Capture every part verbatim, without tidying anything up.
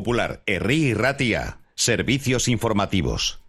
Popular, Herri y Ratia. Servicios informativos.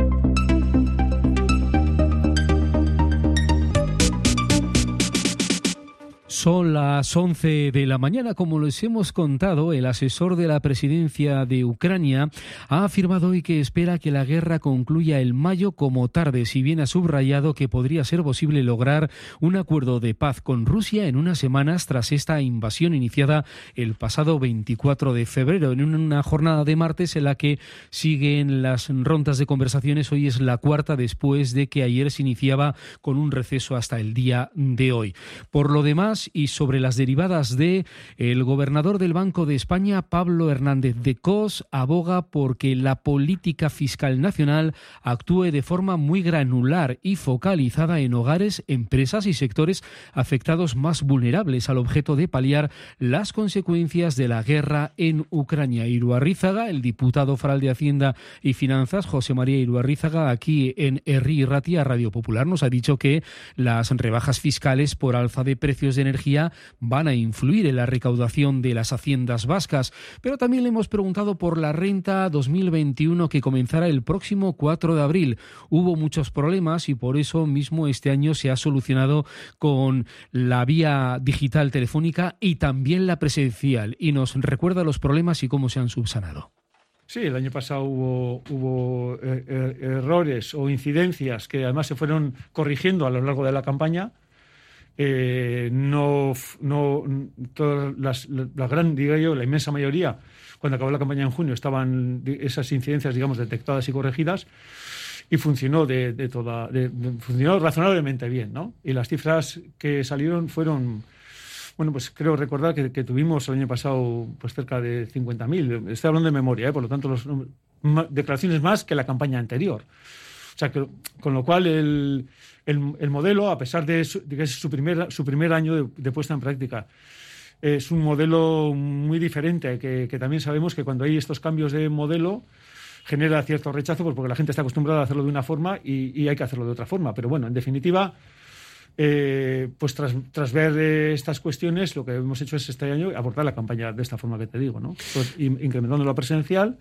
Son las once de la mañana. Como les hemos contado, el asesor de la presidencia de Ucrania ha afirmado hoy que espera que la guerra concluya en mayo como tarde, si bien ha subrayado que podría ser posible lograr un acuerdo de paz con Rusia en unas semanas tras esta invasión iniciada el pasado veinticuatro de febrero, en una jornada de martes en la que siguen las rondas de conversaciones. Hoy es la cuarta después de que ayer se iniciaba con un receso hasta el día de hoy. Por lo demás, y sobre las derivadas de el gobernador del Banco de España, Pablo Hernández de Cos, aboga porque la política fiscal nacional actúe de forma muy granular y focalizada en hogares, empresas y sectores afectados más vulnerables, al objeto de paliar las consecuencias de la guerra en Ucrania. Iruarrizaga, el diputado foral de Hacienda y Finanzas, José María Iruarrizaga, aquí en Herri y Ratia, Radio Popular, nos ha dicho que las rebajas fiscales por alza de precios de energía van a influir en la recaudación de las haciendas vascas, pero también le hemos preguntado por la renta dos mil veintiuno que comenzará el próximo cuatro de abril. Hubo muchos problemas y por eso mismo este año se ha solucionado con la vía digital telefónica y también la presencial, y nos recuerda los problemas y cómo se han subsanado. Sí, el año pasado hubo, hubo eh, eh, errores o incidencias que además se fueron corrigiendo a lo largo de la campaña. Eh, no, no todas las, la, la gran, diría yo, la inmensa mayoría, cuando acabó la campaña en junio, estaban esas incidencias, digamos, detectadas y corregidas, y funcionó de, de toda, de, de, funcionó razonablemente bien, ¿no? Y las cifras que salieron fueron, bueno, pues creo recordar que, que tuvimos el año pasado pues cerca de cincuenta mil. Estoy hablando de memoria, ¿eh? Por lo tanto, los, ma, declaraciones más que la campaña anterior. O sea, que, con lo cual el, el, el modelo, a pesar de, su, de que es su primer, su primer año de, de puesta en práctica, es un modelo muy diferente, que, que también sabemos que cuando hay estos cambios de modelo genera cierto rechazo, pues porque la gente está acostumbrada a hacerlo de una forma y, y hay que hacerlo de otra forma. Pero bueno, en definitiva, eh, pues tras, tras ver eh, estas cuestiones, lo que hemos hecho es este año abordar la campaña de esta forma que te digo, ¿no? Pues, incrementando la presencial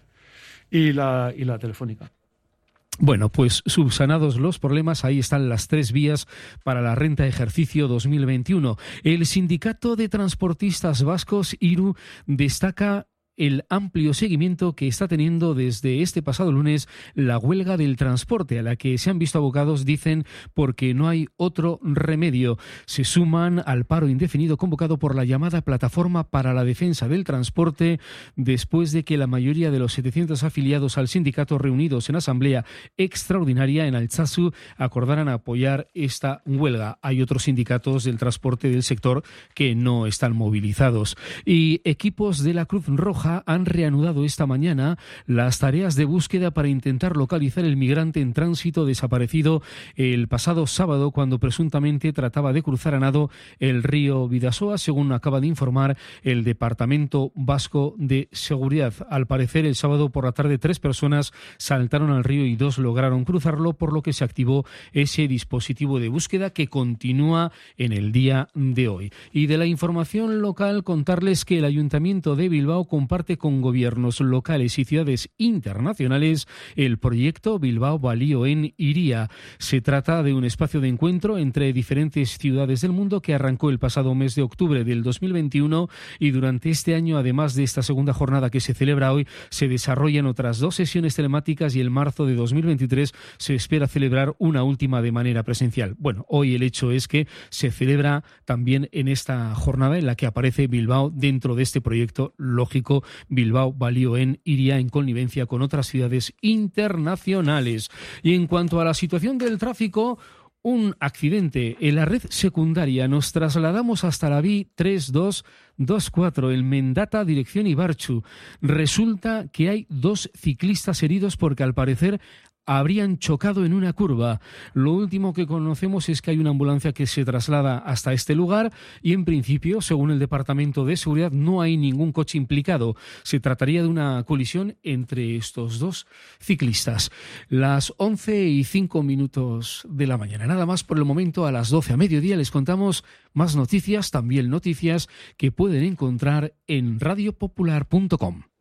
y la, y la telefónica. Bueno, pues subsanados los problemas, ahí están las tres vías para la renta de ejercicio dos mil veintiuno. El Sindicato de Transportistas Vascos, IRU, destaca el amplio seguimiento que está teniendo desde este pasado lunes la huelga del transporte, a la que se han visto abocados, dicen, porque no hay otro remedio. Se suman al paro indefinido convocado por la llamada Plataforma para la Defensa del Transporte, después de que la mayoría de los setecientos afiliados al sindicato reunidos en asamblea extraordinaria en Altsasu acordaran apoyar esta huelga. Hay otros sindicatos del transporte del sector que no están movilizados. Y equipos de la Cruz Roja han reanudado esta mañana las tareas de búsqueda para intentar localizar el migrante en tránsito desaparecido el pasado sábado, cuando presuntamente trataba de cruzar a nado el río Bidasoa, según acaba de informar el Departamento Vasco de Seguridad. Al parecer, el sábado por la tarde tres personas saltaron al río y dos lograron cruzarlo, por lo que se activó ese dispositivo de búsqueda que continúa en el día de hoy. Y de la información local, contarles que el Ayuntamiento de Bilbao comparte con gobiernos locales y ciudades internacionales el proyecto Bilbao Balioen Iria. Se trata de un espacio de encuentro entre diferentes ciudades del mundo que arrancó el pasado mes de octubre del dos mil veintiuno, y durante este año, además de esta segunda jornada que se celebra hoy, se desarrollan otras dos sesiones telemáticas, y en marzo de dos mil veintitrés se espera celebrar una última de manera presencial. Bueno, hoy el hecho es que se celebra también en esta jornada en la que aparece Bilbao dentro de este proyecto lógico Bilbao Balioen Iria, en connivencia con otras ciudades internacionales. Y en cuanto a la situación del tráfico, un accidente en la red secundaria. Nos trasladamos hasta la V I tres dos dos cuatro, en Mendata, dirección Ibarchu. Resulta que hay dos ciclistas heridos porque al parecer habrían chocado en una curva. Lo último que conocemos es que hay una ambulancia que se traslada hasta este lugar y, en principio, según el Departamento de Seguridad, no hay ningún coche implicado. Se trataría de una colisión entre estos dos ciclistas. Las once y cinco minutos de la mañana. Nada más por el momento. A las doce a mediodía les contamos más noticias, también noticias que pueden encontrar en radio popular punto com.